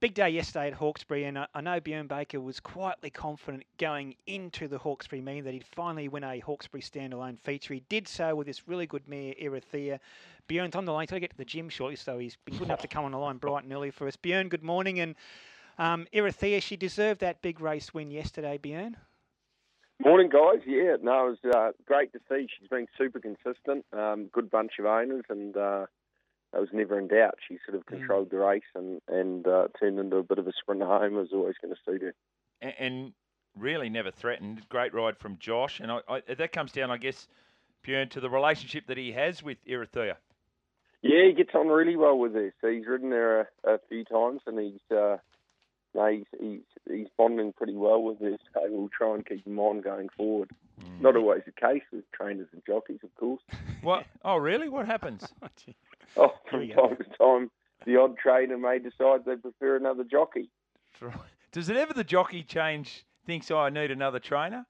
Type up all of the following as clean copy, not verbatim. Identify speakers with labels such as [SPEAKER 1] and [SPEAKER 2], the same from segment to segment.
[SPEAKER 1] Big day yesterday at Hawkesbury, and I know Bjorn Baker was quietly confident going into the Hawkesbury meeting that he'd finally win a Hawkesbury standalone feature. He did so with this really good mare, Erithia. Bjorn's on the line. He's got to get to the gym shortly, so he's been good enough to come on the line bright and early for us. Bjorn, good morning. And Erithia, she deserved that big race win yesterday, Bjorn.
[SPEAKER 2] Morning, guys. Yeah, no, it was great to see. She's been super consistent, good bunch of owners, and that was never in doubt. She sort of controlled the race and turned into a bit of a sprint home. It was always going to suit her.
[SPEAKER 3] And really never threatened. Great ride from Josh. And that comes down, I guess, Bjorn, to the relationship that he has with Erithia.
[SPEAKER 2] Yeah, he gets on really well with her. So he's ridden her a few times, and he's bonding pretty well with her. So we'll try and keep him on going forward. Not always the case with trainers and jockeys, of course.
[SPEAKER 3] What? Oh, really? What happens?
[SPEAKER 2] From time to time, the odd trainer may decide they prefer another jockey.
[SPEAKER 3] Does it ever the jockey change, thinks, I need another trainer?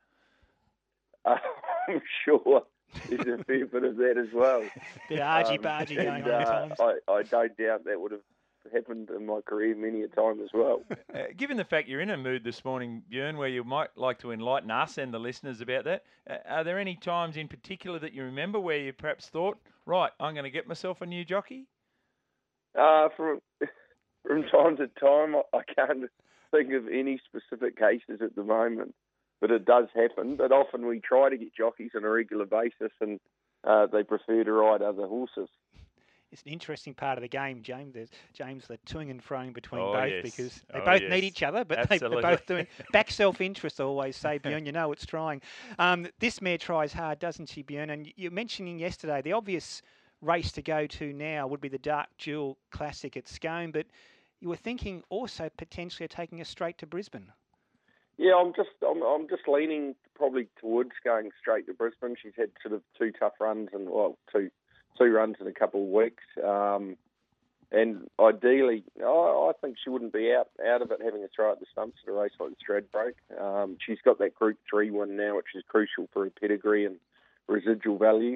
[SPEAKER 2] I'm sure there's a fair bit of that as well.
[SPEAKER 1] Bit of argy-bargy going on at times.
[SPEAKER 2] I don't doubt that would have happened in my career many a time as well.
[SPEAKER 3] Given the fact you're in a mood this morning, Bjorn, where you might like to enlighten us and the listeners about that, are there any times in particular that you remember where you perhaps thought, right, I'm going to get myself a new jockey?
[SPEAKER 2] From time to time, I can't think of any specific cases at the moment, but it does happen. But often we try to get jockeys on a regular basis, and they prefer to ride other horses.
[SPEAKER 1] It's an interesting part of the game, James. There's James, the toing and froing between because they both need each other, but they're both doing back self-interest, I always say, Bjorn. You know it's trying. This mare tries hard, doesn't she, Bjorn? And you're mentioning yesterday the obvious race to go to now would be the Dark Jewel Classic at Scone, but you were thinking also potentially of taking us straight to Brisbane.
[SPEAKER 2] Yeah, I'm just leaning probably towards going straight to Brisbane. She's had sort of two tough runs and two runs in a couple of weeks. And ideally, I think she wouldn't be out of it having a try at the stumps at a race like the Stradbroke. She's got that Group 3 one now, which is crucial for her pedigree and residual value.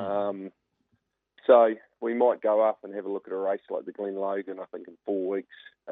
[SPEAKER 2] So we might go up and have a look at a race like the Glen Logan, I think, in 4 weeks.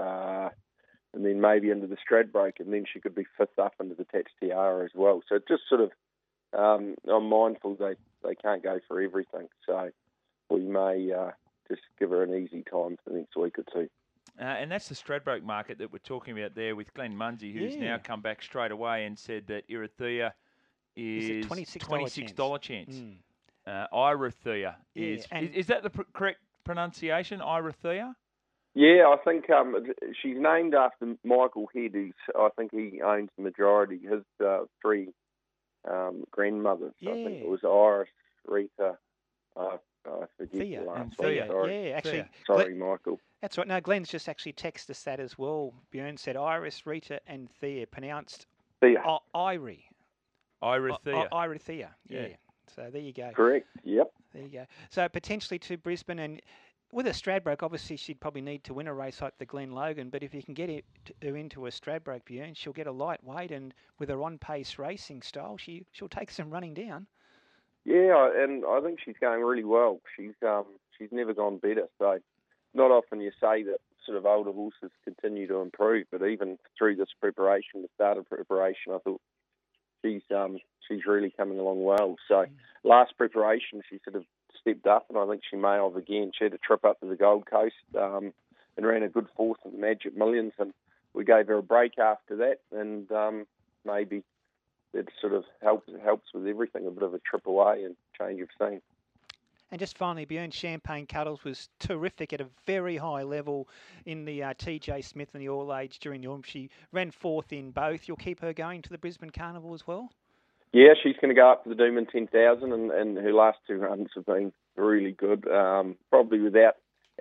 [SPEAKER 2] And then maybe into the Stradbroke, and then she could be fifth up into the Tats Tiara as well. So just sort of, I'm mindful they can't go for everything. So we may just give her an easy time for the next week or two.
[SPEAKER 3] And that's the Stradbroke market that we're talking about there with Glenn Munsey, who's now come back straight away and said that Erithia is $26 chance. Irithia is that the correct pronunciation, Irithia?
[SPEAKER 2] Yeah, I think she's named after Michael Head, I think he owns the majority. His three grandmothers. I think it was Iris, Rita, I forget
[SPEAKER 1] Thea,
[SPEAKER 2] the last
[SPEAKER 1] Thea.
[SPEAKER 2] one. Sorry.
[SPEAKER 1] Yeah, actually.
[SPEAKER 2] Sorry, Michael.
[SPEAKER 1] That's right. No, Glenn's just actually texted us that as well. Bjorn said Iris, Rita and Thea, pronounced
[SPEAKER 2] Thea.
[SPEAKER 1] Irie.
[SPEAKER 3] Irithia.
[SPEAKER 1] Irithia, yeah. So there you go.
[SPEAKER 2] Correct, yep.
[SPEAKER 1] There you go. So potentially to Brisbane, and with a Stradbroke, obviously she'd probably need to win a race like the Glen Logan, but if you can get her into a Stradbroke, Bjorn, she'll get a lightweight, and with her on-pace racing style, she'll take some running down.
[SPEAKER 2] Yeah, and I think she's going really well. She's never gone better. So not often you say that sort of older horses continue to improve, but even through this preparation, the start of preparation, I thought she's really coming along well. So last preparation, she sort of stepped up, and I think she may have again. She had a trip up to the Gold Coast and ran a good fourth in the Magic Millions, and we gave her a break after that, and maybe it sort of helps with everything, a bit of a trip away and change of scene.
[SPEAKER 1] And just finally, Bjorn, Champagne Cuddles was terrific at a very high level in the TJ Smith and the All Age during the Autumn. She ran fourth in both. You'll keep her going to the Brisbane Carnival as well?
[SPEAKER 2] Yeah, she's going to go up to the Doomben 10,000, and her last two runs have been really good. Probably without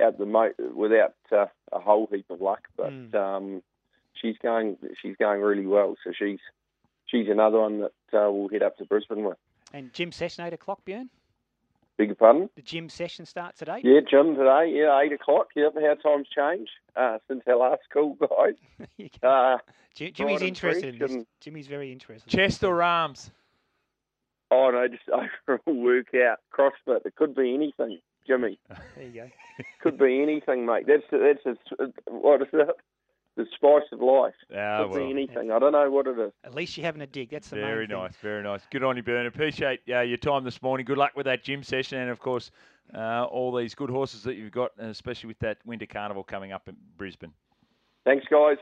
[SPEAKER 2] a whole heap of luck, but she's going really well. So she's another one that we'll head up to Brisbane with.
[SPEAKER 1] And gym session 8 o'clock, Bjorn?
[SPEAKER 2] Beg your pardon?
[SPEAKER 1] The gym session starts at 8?
[SPEAKER 2] Yeah, gym today. Yeah, 8 o'clock. Yep, how times change since our last call, guys.
[SPEAKER 1] Jimmy's interested in this. Jimmy's very interested.
[SPEAKER 3] Chest or arms?
[SPEAKER 2] Oh, no, just overall workout. CrossFit. It could be anything, Jimmy.
[SPEAKER 1] There you go.
[SPEAKER 2] Could be anything, mate. That's what is it? the spice of life. Could be anything. I don't know what it is.
[SPEAKER 1] At least you're having a dig. That's the
[SPEAKER 3] very
[SPEAKER 1] main thing.
[SPEAKER 3] nice, very nice. Good on you, Bern. Appreciate your time this morning. Good luck with that gym session, and of course, all these good horses that you've got, especially with that Winter Carnival coming up in Brisbane.
[SPEAKER 2] Thanks, guys.